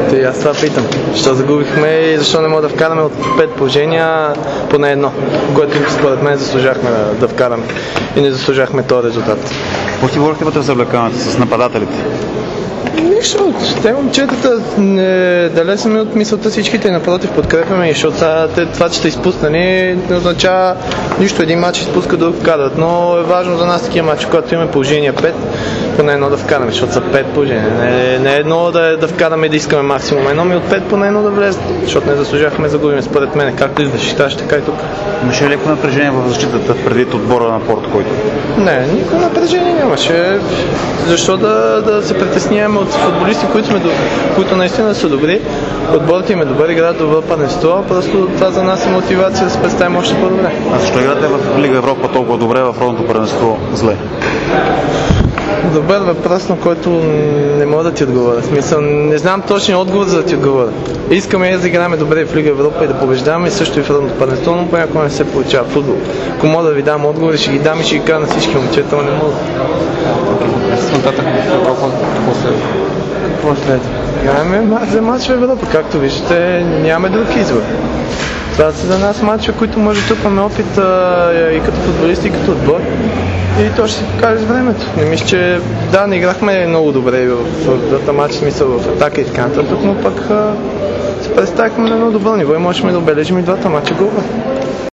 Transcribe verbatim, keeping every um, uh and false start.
Те, аз това питам. Защо загубихме и защо не мога да вкараме от пет положения поне едно, което според мен заслужахме да, да вкараме и не заслужахме този резултат. Какво си говорихте вътре в завлеканата с нападателите? Нищо, те момчетата не далече от мисълта всичките, напротив подкрепяме, защото сега това, че сте изпуснали, не означава нищо. Един матч изпуска да вкарат, но е важно за нас такива матчи, когато имаме положение пет, поне едно да вкараме, защото са пет положения. Не, не едно да, да вкараме и да искаме максимум едно, ми от пет поне едно да влезе, защото не заслужахме загубим според мен, както и за защиташ, така и тук. Имаше ли леко напрежение в защитата преди отбора на Порто, който? Не, никакво напрежение нямаше. Защо да, да се притесняваме от футболисти, които, сме, които наистина са добри, отборът им е добър, играят добро първенство, просто това за нас е мотивация да се представим още по-добре. А защо играте в Лига Европа толкова добре, в родното първенство зле? Добър въпрос, на който не мога да ти отговоря. В смисъл, не знам точния отговор, за да ти отговоря. Искаме да играме добре в Лига Европа и да побеждаваме, и също и в родното първенство, но понякога не се получава футбол. Ако мога да ви дам отговори, ще ги дам и ще ги кажа на всички момчета, но не мога. Нататък в Европа, какво следва? Какво следва? Играем за матч в Европа, както виждате, нямаме друг избор. Това са за нас матча, които може да трупаме опит а, и като футболисти, и като отбор. И то ще се покаже с времето. Не мисля, че да, не играхме много добре в, в двата матча, смисъл в атака и така нататък, но пък а, се представихме на едно добро ниво и можем да обележим и двата матча гола.